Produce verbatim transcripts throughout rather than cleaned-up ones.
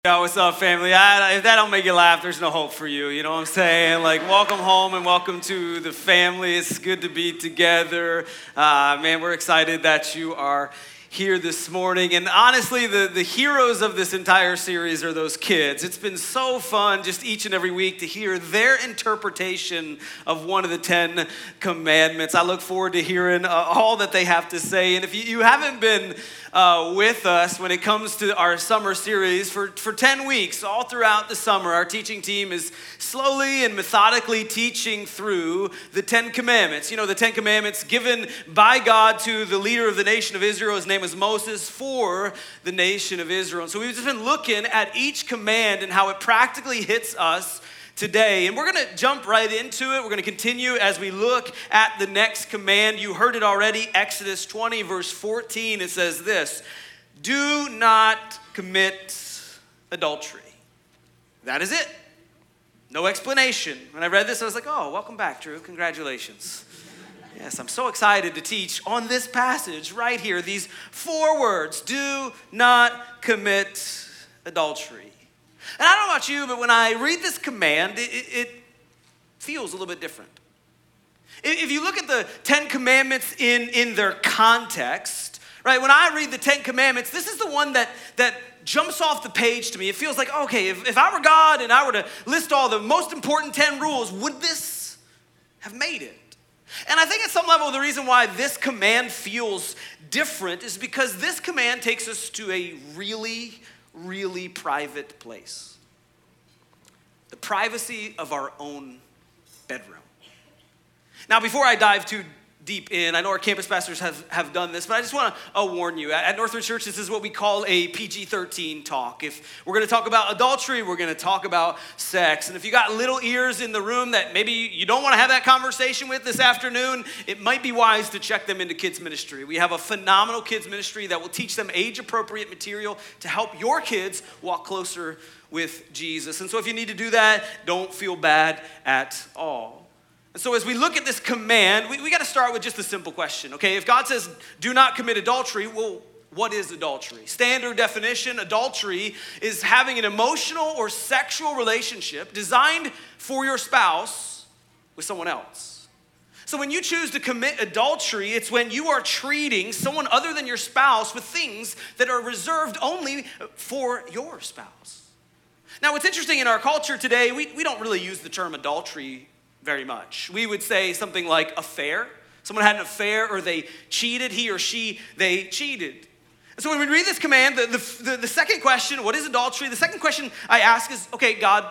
Yo, what's up, family? I, if that don't make you laugh, there's no hope for you. You know what I'm saying? Like, welcome home and welcome to the family. It's good to be together. Uh, man, we're excited that you are here this morning. And honestly, the, the heroes of this entire series are those kids. It's been so fun just each and every week to hear their interpretation of one of the Ten Commandments. I look forward to hearing uh, all that they have to say. And if you, you haven't been Uh, with us when it comes to our summer series. For, for ten weeks, all throughout the summer, our teaching team is slowly and methodically teaching through the Ten Commandments. You know, the Ten Commandments given by God to the leader of the nation of Israel. His name was Moses, for the nation of Israel. And so we've just been looking at each command and how it practically hits us today. And we're going to jump right into it. We're going to continue as we look at the next command. You heard it already, Exodus twenty, verse fourteen. It says this: do not commit adultery. That is it. No explanation. When I read this, I was like, oh, welcome back, Drew. Congratulations. Yes, I'm so excited to teach on this passage right here. These four words: do not commit adultery. And I don't know about you, but when I read this command, it, it feels a little bit different. If you look at the Ten Commandments in, in their context, right? When I read the Ten Commandments, this is the one that, that jumps off the page to me. It feels like, okay, if, if I were God and I were to list all the most important ten rules, would this have made it? And I think at some level, the reason why this command feels different is because this command takes us to a really really private place. The privacy of our own bedroom. Now, before I dive too deep in, I know our campus pastors have, have done this, but I just want to uh, warn you. At, at Northridge Church, this is what we call a P G thirteen talk. If we're going to talk about adultery, we're going to talk about sex. And if you got little ears in the room that maybe you don't want to have that conversation with this afternoon, it might be wise to check them into kids ministry. We have a phenomenal kids ministry that will teach them age-appropriate material to help your kids walk closer with Jesus. And so if you need to do that, don't feel bad at all. And so as we look at this command, we, we got to start with just a simple question, okay? If God says, do not commit adultery, well, what is adultery? Standard definition: adultery is having an emotional or sexual relationship designed for your spouse with someone else. So when you choose to commit adultery, it's when you are treating someone other than your spouse with things that are reserved only for your spouse. Now, what's interesting in our culture today, we, we don't really use the term adultery very much. We would say something like affair. Someone had an affair, or they cheated, he or she, they cheated. And so when we read this command, the, the, the second question, what is adultery? The second question I ask is, okay, God,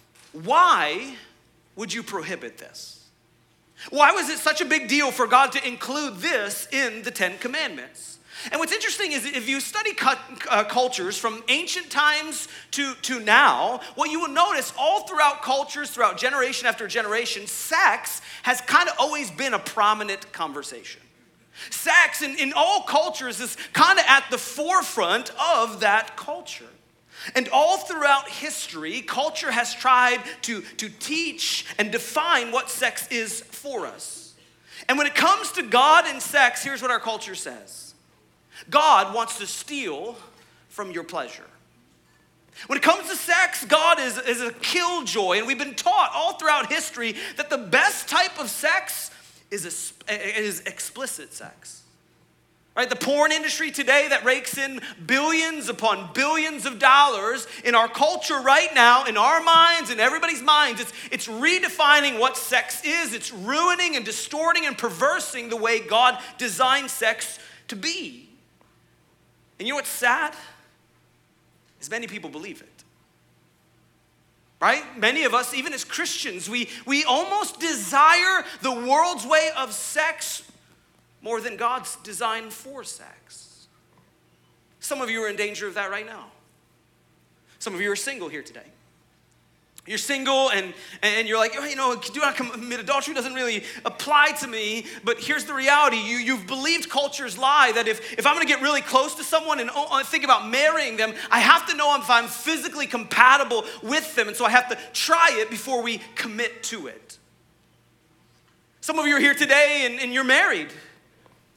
why would you prohibit this? Why was it such a big deal for God to include this in the Ten Commandments? And what's interesting is if you study uh, cultures from ancient times to, to now, what you will notice all throughout cultures, throughout generation after generation, sex has kind of always been a prominent conversation. Sex in, in all cultures is kind of at the forefront of that culture. And all throughout history, culture has tried to, to teach and define what sex is for us. And when it comes to God and sex, here's what our culture says: God wants to steal from your pleasure. When it comes to sex, God is, is a killjoy, and we've been taught all throughout history that the best type of sex is, a, is explicit sex. Right? The porn industry today that rakes in billions upon billions of dollars in our culture right now, in our minds, in everybody's minds, it's, it's redefining what sex is. It's ruining and distorting and perversing the way God designed sex to be. And you know what's sad? Is many people believe it. Right? Many of us, even as Christians, we, we almost desire the world's way of sex more than God's design for sex. Some of you are in danger of that right now. Some of you are single here today. You're single and, and you're like, oh, you know, do not commit adultery doesn't really apply to me. But here's the reality. You, you've believed culture's lie that if, if I'm going to get really close to someone and oh, think about marrying them, I have to know if I'm physically compatible with them. And so I have to try it before we commit to it. Some of you are here today and, and you're married.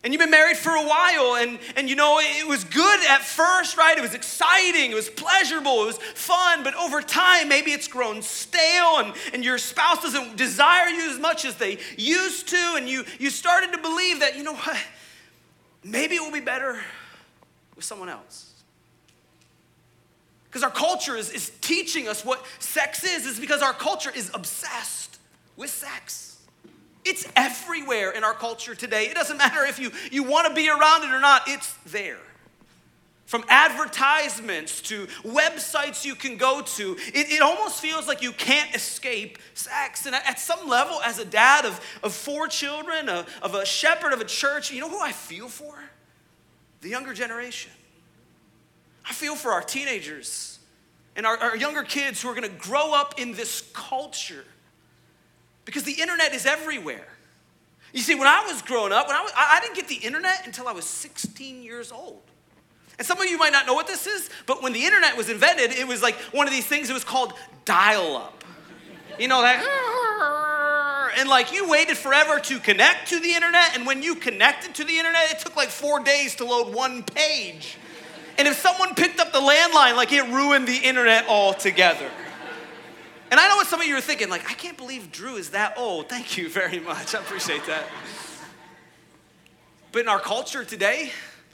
And you've been married for a while, and, and you know, it was good at first, right? It was exciting, it was pleasurable, it was fun, but over time, maybe it's grown stale, and, and your spouse doesn't desire you as much as they used to, and you, you started to believe that, you know what, maybe it will be better with someone else. Because our culture is, is teaching us what sex is, is because our culture is obsessed with sex. It's everywhere in our culture today. It doesn't matter if you, you want to be around it or not, it's there. From advertisements to websites you can go to, it, it almost feels like you can't escape sex. And at some level, as a dad of, of four children, of, of a shepherd of a church, you know who I feel for? The younger generation. I feel for our teenagers and our, our younger kids who are going to grow up in this culture. Because the internet is everywhere. You see, when I was growing up, when I, was, I didn't get the internet until I was sixteen years old. And some of you might not know what this is, but when the internet was invented, it was like one of these things, it was called dial-up. You know, that, and like you waited forever to connect to the internet, and when you connected to the internet, it took like four days to load one page. And if someone picked up the landline, like it ruined the internet altogether. And I know what some of you are thinking, like, I can't believe Drew is that old. Thank you very much. I appreciate that. But in our culture today,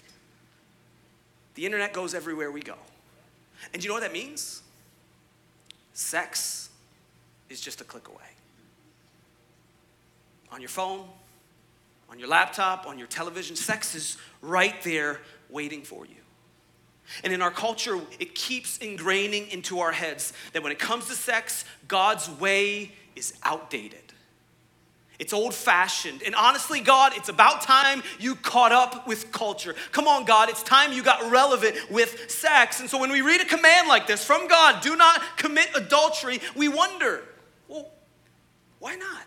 the internet goes everywhere we go. And you know what that means? Sex is just a click away. On your phone, on your laptop, on your television, sex is right there waiting for you. And in our culture, it keeps ingraining into our heads that when it comes to sex, God's way is outdated. It's old-fashioned. And honestly, God, it's about time you caught up with culture. Come on, God, it's time you got relevant with sex. And so when we read a command like this from God, do not commit adultery, we wonder, well, why not?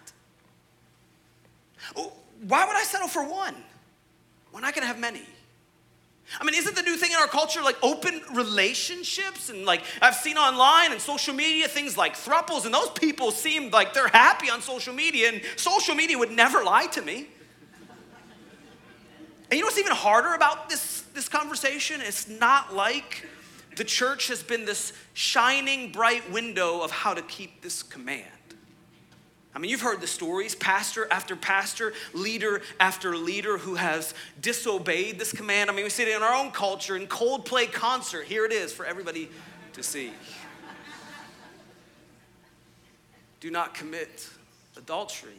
Why would I settle for one when I can have many? I mean, isn't the new thing in our culture like open relationships? And like I've seen online and social media things like thruples, and those people seem like they're happy on social media, and social media would never lie to me. And you know what's even harder about this, this conversation? It's not like the church has been this shining bright window of how to keep this command. I mean, you've heard the stories, pastor after pastor, leader after leader who has disobeyed this command. I mean, we see it in our own culture, in Coldplay concert. Here it is for everybody to see. Do not commit adultery.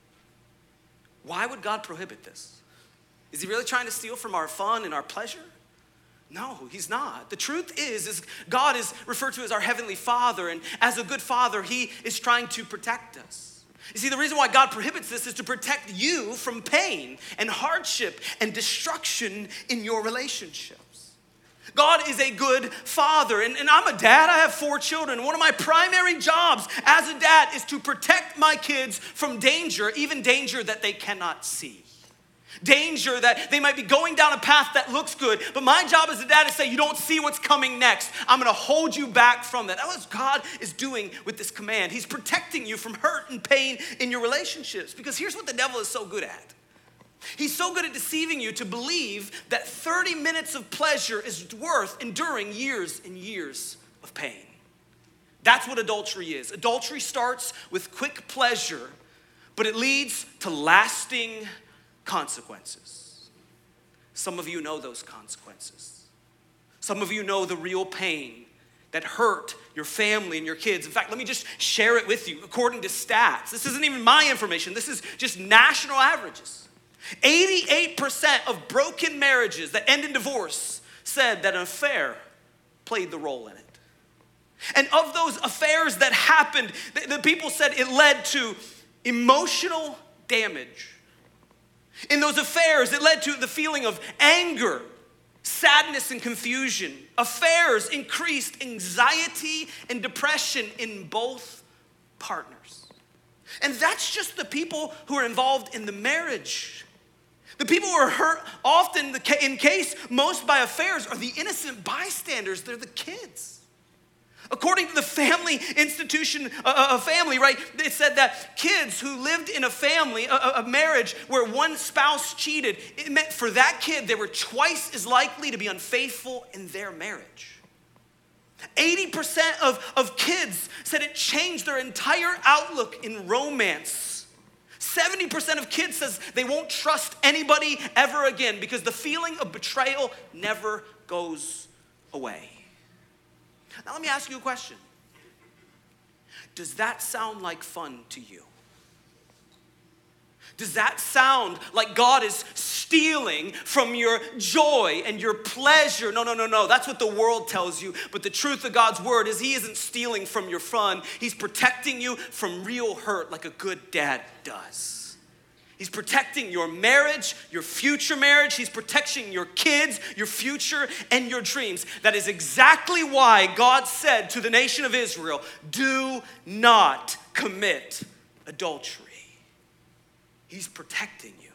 Why would God prohibit this? Is he really trying to steal from our fun and our pleasure? No, he's not. The truth is, is God is referred to as our heavenly Father, and as a good father, he is trying to protect us. You see, the reason why God prohibits this is to protect you from pain and hardship and destruction in your relationships. God is a good father, and, and I'm a dad. I have four children. One of my primary jobs as a dad is to protect my kids from danger, even danger that they cannot see. Danger that they might be going down a path that looks good, but my job as a dad is to say, you don't see what's coming next. I'm going to hold you back from that. That's what God is doing with this command. He's protecting you from hurt and pain in your relationships, because here's what the devil is so good at. He's so good at deceiving you to believe that thirty minutes of pleasure is worth enduring years and years of pain. That's what adultery is. Adultery starts with quick pleasure, but it leads to lasting consequences. Some of you know those consequences. Some of you know the real pain that hurt your family and your kids. In fact, let me just share it with you. According to stats, this isn't even my information, this is just national averages. eighty-eight percent of broken marriages that end in divorce said that an affair played the role in it. And of those affairs that happened, the, the people said it led to emotional damage. In those affairs, it led to the feeling of anger, sadness, and confusion. Affairs increased anxiety and depression in both partners. And that's just the people who are involved in the marriage. The people who are hurt often, in case most by affairs, are the innocent bystanders. They're the kids. According to the family institution uh, of family, right? It said that kids who lived in a family, a, a marriage where one spouse cheated, it meant for that kid, they were twice as likely to be unfaithful in their marriage. eighty percent of, of kids said it changed their entire outlook in romance. seventy percent of kids says they won't trust anybody ever again because the feeling of betrayal never goes away. Now let me ask you a question. Does that sound like fun to you? Does that sound like God is stealing from your joy and your pleasure? No, no, no, no. That's what the world tells you. But the truth of God's word is he isn't stealing from your fun. He's protecting you from real hurt like a good dad does. He's protecting your marriage, your future marriage. He's protecting your kids, your future, and your dreams. That is exactly why God said to the nation of Israel, do not commit adultery. He's protecting you.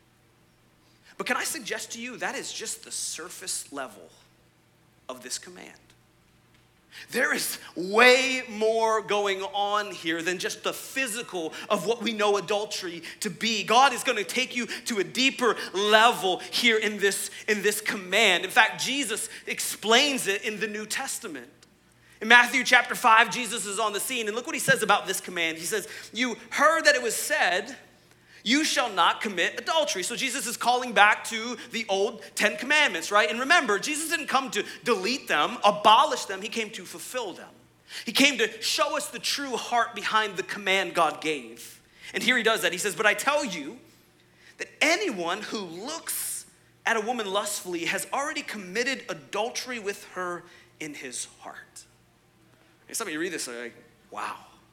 But can I suggest to you that is just the surface level of this command. There is way more going on here than just the physical of what we know adultery to be. God is going to take you to a deeper level here in this, in this command. In fact, Jesus explains it in the New Testament. In Matthew chapter five, Jesus is on the scene, and look what he says about this command. He says, you heard that it was said, you shall not commit adultery. So Jesus is calling back to the old Ten Commandments, right? And remember, Jesus didn't come to delete them, abolish them. He came to fulfill them. He came to show us the true heart behind the command God gave. And here he does that. He says, but I tell you that anyone who looks at a woman lustfully has already committed adultery with her in his heart. And some of you read this and you're like, wow.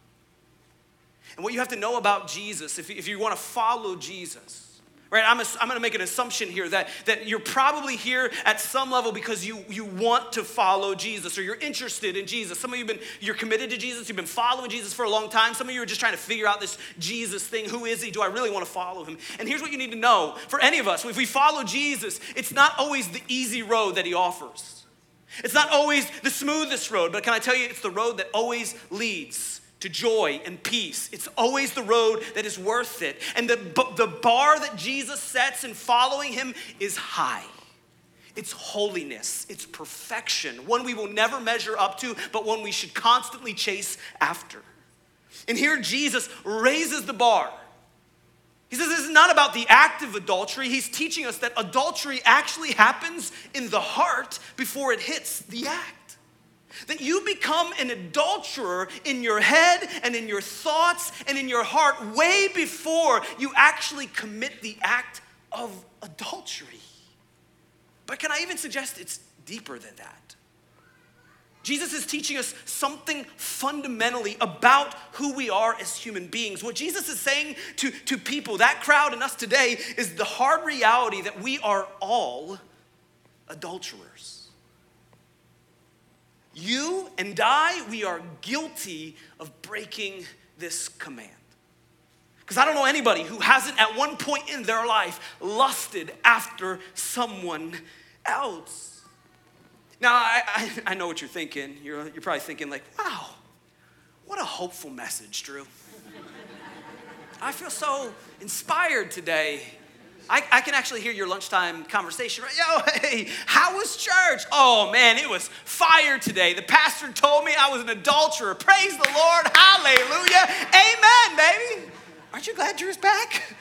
And what you have to know about Jesus, if you, if you want to follow Jesus, right? I'm, a, I'm going to make an assumption here that, that you're probably here at some level because you, you want to follow Jesus or you're interested in Jesus. Some of you have been, you're committed to Jesus. You've been following Jesus for a long time. Some of you are just trying to figure out this Jesus thing. Who is he? Do I really want to follow him? And here's what you need to know. For any of us, if we follow Jesus, it's not always the easy road that he offers. It's not always the smoothest road, but can I tell you, it's the road that always leads to joy and peace. It's always the road that is worth it. And the, the bar that Jesus sets in following him is high. It's holiness. It's perfection. One we will never measure up to, but one we should constantly chase after. And here Jesus raises the bar. He says this is not about the act of adultery. He's teaching us that adultery actually happens in the heart before it hits the act. That you become an adulterer in your head and in your thoughts and in your heart way before you actually commit the act of adultery. But can I even suggest it's deeper than that? Jesus is teaching us something fundamentally about who we are as human beings. What Jesus is saying to, to people, that crowd and us today, is the hard reality that we are all adulterers. You and I, we are guilty of breaking this command. Because I don't know anybody who hasn't at one point in their life lusted after someone else. Now, I, I, I know what you're thinking. You're, you're probably thinking like, wow, what a hopeful message, Drew. I feel so inspired today. I, I can actually hear your lunchtime conversation, right? Yo, hey, how was church? Oh, man, it was fire today. The pastor told me I was an adulterer. Praise the Lord. Hallelujah. Amen, baby. Aren't you glad Drew's back?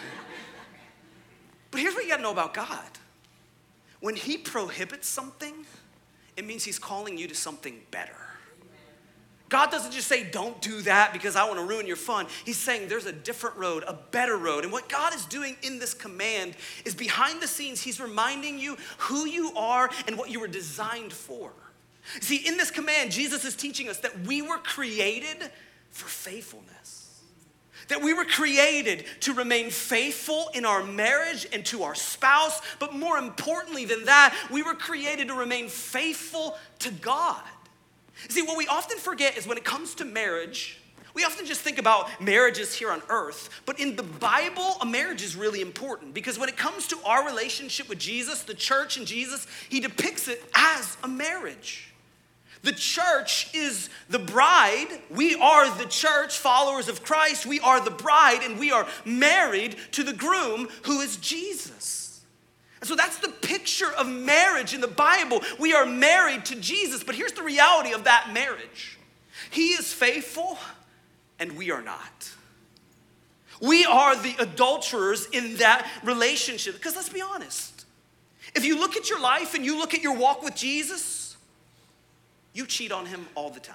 But here's what you got to know about God. When he prohibits something, it means he's calling you to something better. God doesn't just say, don't do that because I want to ruin your fun. He's saying there's a different road, a better road. And what God is doing in this command is behind the scenes, he's reminding you who you are and what you were designed for. See, in this command, Jesus is teaching us that we were created for faithfulness. That we were created to remain faithful in our marriage and to our spouse. But more importantly than that, we were created to remain faithful to God. See, what we often forget is when it comes to marriage, we often just think about marriages here on earth. But in the Bible, a marriage is really important because when it comes to our relationship with Jesus, the church and Jesus, he depicts it as a marriage. The church is the bride. We are the church, followers of Christ. We are the bride, and we are married to the groom, who is Jesus. And so that's the picture of marriage in the Bible. We are married to Jesus. But here's the reality of that marriage. He is faithful, and we are not. We are the adulterers in that relationship. Because let's be honest. If you look at your life and you look at your walk with Jesus, you cheat on him all the time.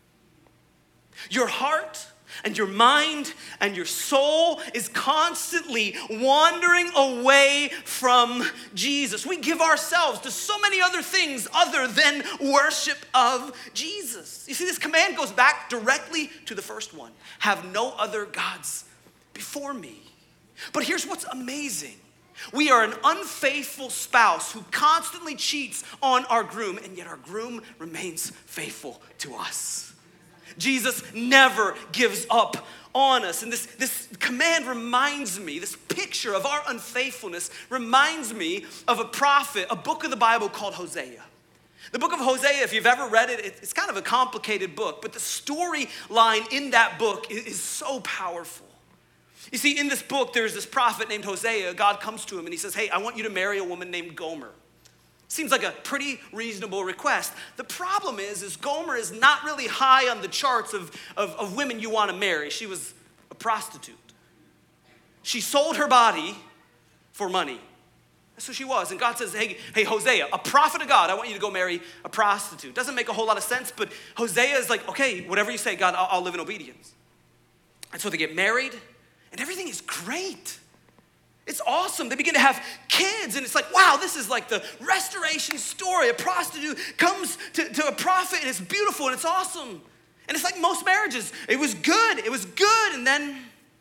Your heart and your mind and your soul is constantly wandering away from Jesus. We give ourselves to so many other things other than worship of Jesus. You see, this command goes back directly to the first one. Have no other gods before me. But here's what's amazing. We are an unfaithful spouse who constantly cheats on our groom, and yet our groom remains faithful to us. Jesus never gives up on us. And this, this command reminds me, this picture of our unfaithfulness reminds me of a prophet, a book of the Bible called Hosea. The book of Hosea, if you've ever read it, it's kind of a complicated book, but the storyline in that book is, is so powerful. You see, in this book, there's this prophet named Hosea. God comes to him and he says, hey, I want you to marry a woman named Gomer. Seems like a pretty reasonable request. The problem is, is Gomer is not really high on the charts of, of, of women you want to marry. She was a prostitute. She sold her body for money. That's who she was. And God says, hey, hey, Hosea, a prophet of God, I want you to go marry a prostitute. Doesn't make a whole lot of sense, but Hosea is like, okay, whatever you say, God, I'll, I'll live in obedience. And so they get married. And everything is great. It's awesome. They begin to have kids, and it's like, wow, this is like the restoration story. A prostitute comes to, to a prophet, and it's beautiful, and it's awesome. And it's like most marriages. It was good. It was good, and then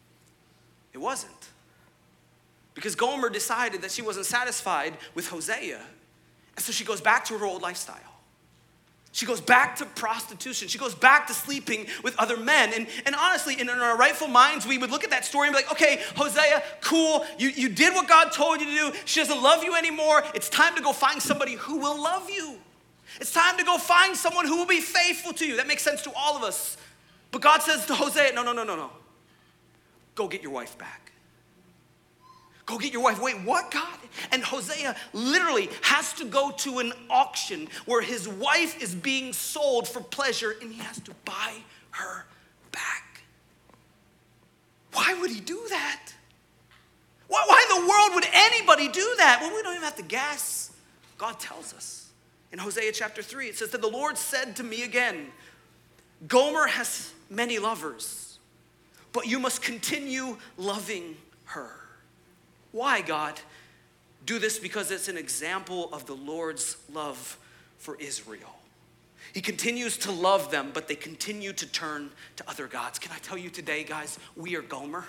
it wasn't. Because Gomer decided that she wasn't satisfied with Hosea. And so she goes back to her old lifestyle. She goes back to prostitution. She goes back to sleeping with other men. And, and honestly, in, in our rightful minds, we would look at that story and be like, okay, Hosea, cool. You, you did what God told you to do. She doesn't love you anymore. It's time to go find somebody who will love you. It's time to go find someone who will be faithful to you. That makes sense to all of us. But God says to Hosea, no, no, no, no, no. Go get your wife back. Go get your wife. Wait, what, God? And Hosea literally has to go to an auction where his wife is being sold for pleasure, and he has to buy her back. Why would he do that? Why, why in the world would anybody do that? Well, we don't even have to guess. God tells us. In Hosea chapter three, it says that the Lord said to me again, Gomer has many lovers, but you must continue loving her. Why, God? Do this because it's an example of the Lord's love for Israel. He continues to love them, but they continue to turn to other gods. Can I tell you today, guys, we are Gomer.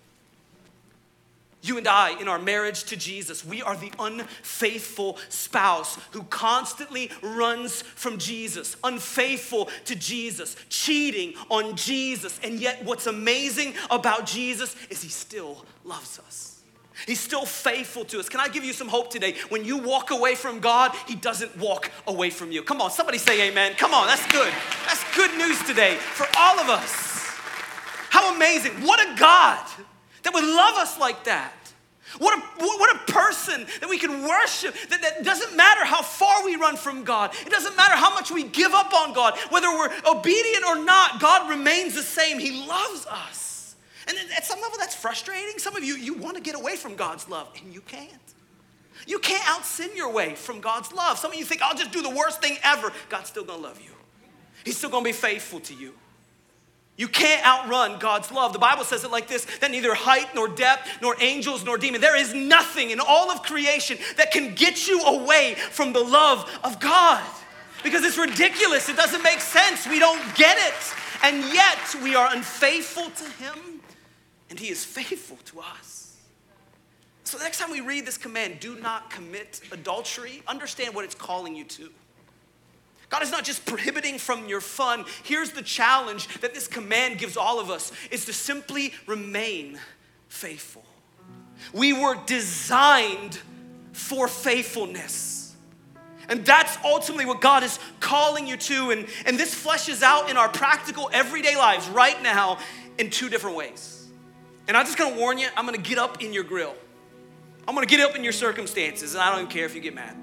You and I, in our marriage to Jesus, we are the unfaithful spouse who constantly runs from Jesus, unfaithful to Jesus, cheating on Jesus. And yet what's amazing about Jesus is he still loves us. He's still faithful to us. Can I give you some hope today? When you walk away from God, he doesn't walk away from you. Come on, somebody say amen. Come on, that's good. That's good news today for all of us. How amazing. What a God that would love us like that. What a, what a person that we can worship, that, that doesn't matter how far we run from God. It doesn't matter how much we give up on God. Whether we're obedient or not, God remains the same. He loves us. And at some level, that's frustrating. Some of you, you want to get away from God's love, and you can't. You can't out-sin your way from God's love. Some of you think, I'll just do the worst thing ever. God's still going to love you. He's still going to be faithful to you. You can't outrun God's love. The Bible says it like this, that neither height nor depth nor angels nor demons, there is nothing in all of creation that can get you away from the love of God. Because it's ridiculous. It doesn't make sense. We don't get it. And yet we are unfaithful to him. And he is faithful to us. So the next time we read this command, do not commit adultery, understand what it's calling you to. God is not just prohibiting from your fun. Here's the challenge that this command gives all of us, is to simply remain faithful. We were designed for faithfulness. And that's ultimately what God is calling you to. And, and this fleshes out in our practical everyday lives right now in two different ways. And I'm just gonna warn you, I'm gonna get up in your grill. I'm gonna get up in your circumstances, and I don't even care if you get mad.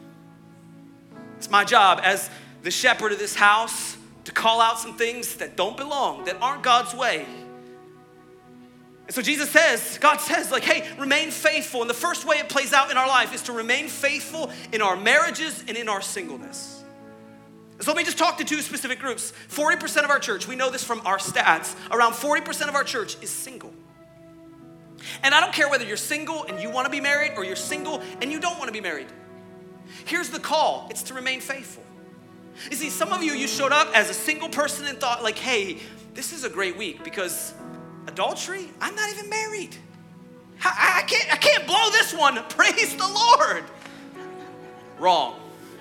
It's my job as the shepherd of this house to call out some things that don't belong, that aren't God's way. And so Jesus says, God says, like, hey, remain faithful. And the first way it plays out in our life is to remain faithful in our marriages and in our singleness. So let me just talk to two specific groups. forty percent of our church, we know this from our stats, around forty percent of our church is single. And I don't care whether you're single and you want to be married or you're single and you don't want to be married. Here's the call, it's to remain faithful. You see, some of you, you showed up as a single person and thought like, hey, this is a great week because adultery, I'm not even married. I, I, can't, I can't blow this one, praise the Lord. Wrong.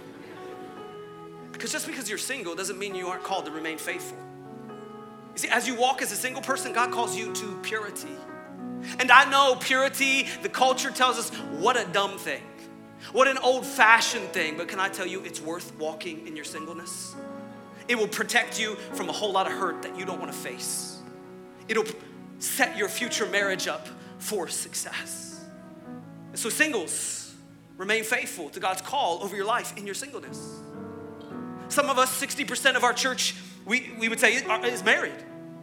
Because just because you're single doesn't mean you aren't called to remain faithful. You see, as you walk as a single person, God calls you to purity. And I know purity, the culture tells us, what a dumb thing. What an old-fashioned thing, but can I tell you, it's worth walking in your singleness. It will protect you from a whole lot of hurt that you don't want to face. It'll set your future marriage up for success. And so singles, remain faithful to God's call over your life in your singleness. Some of us, sixty percent of our church, we, we would say is married.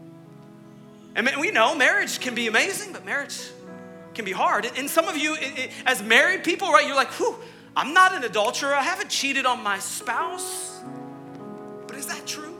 And we know marriage can be amazing, but marriage can be hard. And some of you, as married people, right, you're like, whew, I'm not an adulterer. I haven't cheated on my spouse. But is that true?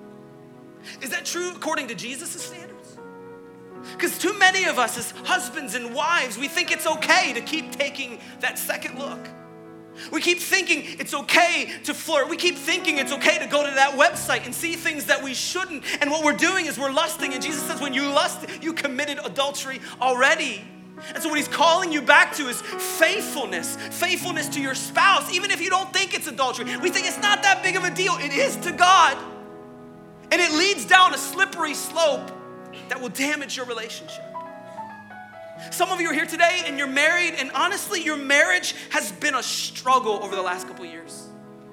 Is that true according to Jesus' standards? Because too many of us as husbands and wives, we think it's okay to keep taking that second look. We keep thinking it's okay to flirt. We keep thinking it's okay to go to that website and see things that we shouldn't. And what we're doing is we're lusting. And Jesus says when you lust, you committed adultery already. And so what he's calling you back to is faithfulness. Faithfulness to your spouse, even if you don't think it's adultery. We think it's not that big of a deal. It is to God. And it leads down a slippery slope that will damage your relationship. Some of you are here today and you're married, and honestly, your marriage has been a struggle over the last couple of years.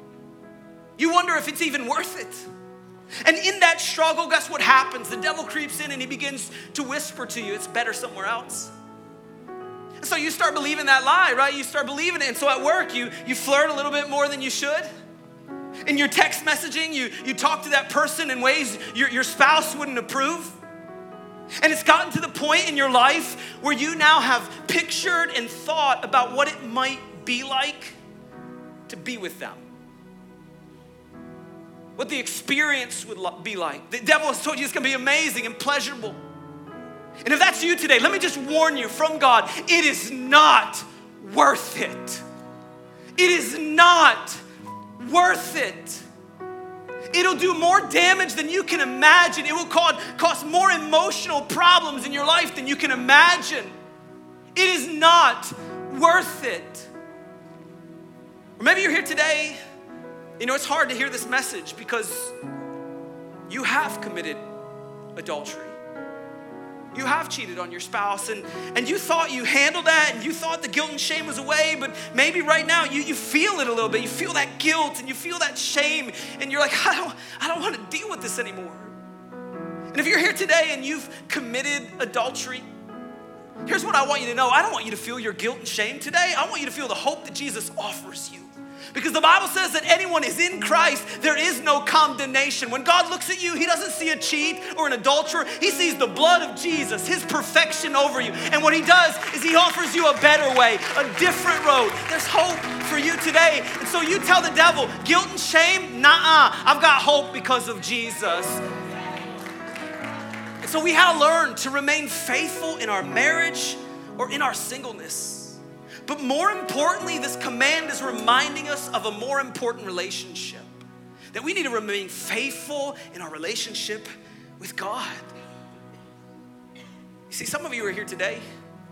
You wonder if it's even worth it. And in that struggle, guess what happens? The devil creeps in and he begins to whisper to you, it's better somewhere else. And so you start believing that lie, right? You start believing it. And so at work, you, you flirt a little bit more than you should. In your text messaging, you, you talk to that person in ways your, your spouse wouldn't approve. And it's gotten to the point in your life where you now have pictured and thought about what it might be like to be with them. What the experience would be like. The devil has told you it's going to be amazing and pleasurable. And if that's you today, let me just warn you from God, it is not worth it. It is not worth it. It'll do more damage than you can imagine. It will cause, cause more emotional problems in your life than you can imagine. It is not worth it. Or maybe you're here today, you know, it's hard to hear this message because you have committed adultery. You have cheated on your spouse, and, and you thought you handled that, and you thought the guilt and shame was away, but maybe right now you, you feel it a little bit. You feel that guilt and you feel that shame, and you're like, I don't, I don't want to deal with this anymore. And if you're here today and you've committed adultery, here's what I want you to know. I don't want you to feel your guilt and shame today. I want you to feel the hope that Jesus offers you. Because the Bible says that anyone is in Christ, there is no condemnation. When God looks at you, he doesn't see a cheat or an adulterer. He sees the blood of Jesus, his perfection over you. And what he does is he offers you a better way, a different road. There's hope for you today. And so you tell the devil, guilt and shame, nah-uh. I've got hope because of Jesus. And so we have to learn to remain faithful in our marriage or in our singleness. But more importantly, this command is reminding us of a more important relationship. That we need to remain faithful in our relationship with God. You see, some of you are here today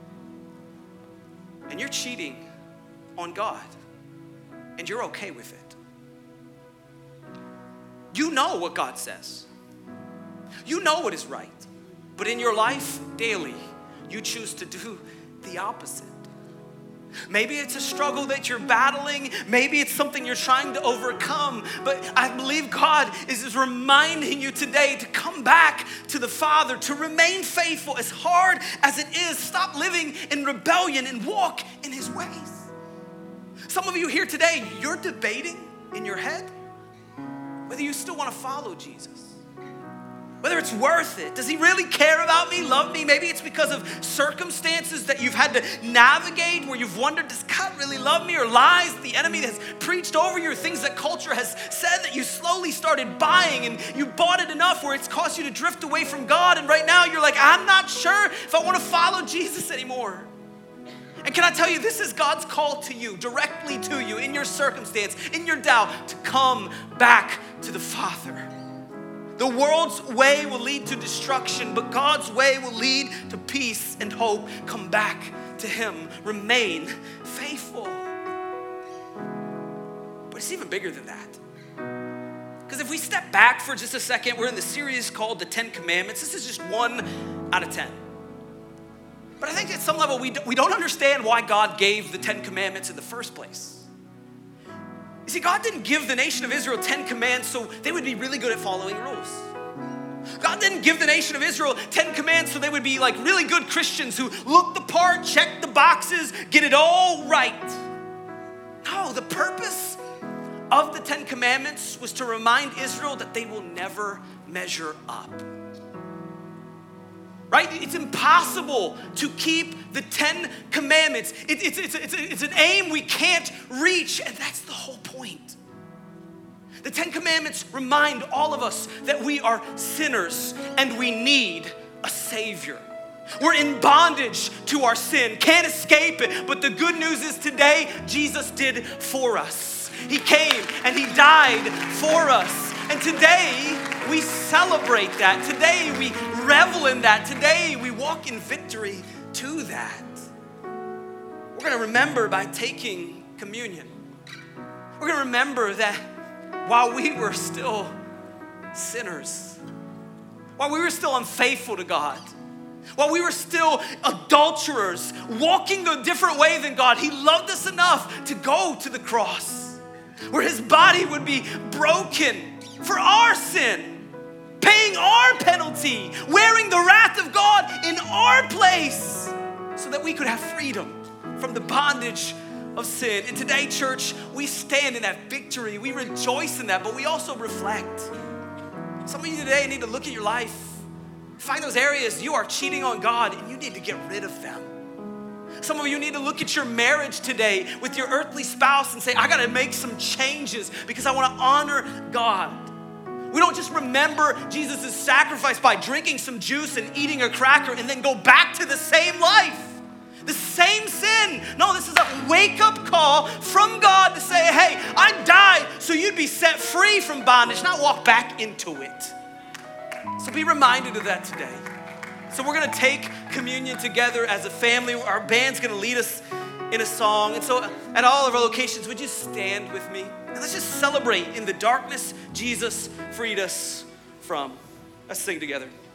and you're cheating on God and you're okay with it. You know what God says. You know what is right. But in your life, daily, you choose to do the opposite. Maybe it's a struggle that you're battling. Maybe it's something you're trying to overcome. But I believe God is just reminding you today to come back to the Father, to remain faithful as hard as it is. Stop living in rebellion and walk in his ways. Some of you here today, you're debating in your head whether you still want to follow Jesus. Whether it's worth it. Does he really care about me, love me? Maybe it's because of circumstances that you've had to navigate where you've wondered, does God really love me? Or lies the enemy has preached over you, or things that culture has said that you slowly started buying, and you bought it enough where it's caused you to drift away from God. And right now you're like, I'm not sure if I want to follow Jesus anymore. And can I tell you, this is God's call to you, directly to you, in your circumstance, in your doubt, to come back to the Father. The world's way will lead to destruction, but God's way will lead to peace and hope. Come back to him. Remain faithful. But it's even bigger than that. Because if we step back for just a second, we're in the series called The Ten Commandments. This is just one out of ten. But I think at some level, we don't, we don't understand why God gave the Ten Commandments in the first place. You see, God didn't give the nation of Israel ten commands so they would be really good at following rules. God didn't give the nation of Israel ten commands so they would be like really good Christians who look the part, check the boxes, get it all right. No, the purpose of the Ten Commandments was to remind Israel that they will never measure up. Right? It's impossible to keep the Ten Commandments. It, it's, it's, it's, it's an aim we can't reach, and that's the whole point. The Ten Commandments remind all of us that we are sinners and we need a Savior. We're in bondage to our sin, can't escape it, but the good news is today, Jesus did for us. He came and he died for us. And today, we celebrate that. Today, we revel in that. Today, we walk in victory to that. We're going to remember by taking communion. We're going to remember that while we were still sinners, while we were still unfaithful to God, while we were still adulterers, walking a different way than God, he loved us enough to go to the cross, where his body would be broken for our sin, paying our penalty, wearing the wrath of God in our place, so that we could have freedom from the bondage of sin. And today, church, we stand in that victory. We rejoice in that, but we also reflect. Some of you today need to look at your life, find those areas you are cheating on God, and you need to get rid of them. Some of you need to look at your marriage today with your earthly spouse and say, I gotta make some changes because I wanna honor God. We don't just remember Jesus' sacrifice by drinking some juice and eating a cracker and then go back to the same life, the same sin. No, this is a wake-up call from God to say, hey, I died so you'd be set free from bondage, not walk back into it. So be reminded of that today. So we're gonna take communion together as a family. Our band's gonna lead us in a song. And so at all of our locations, would you stand with me? And let's just celebrate in the darkness Jesus freed us from. Let's sing together.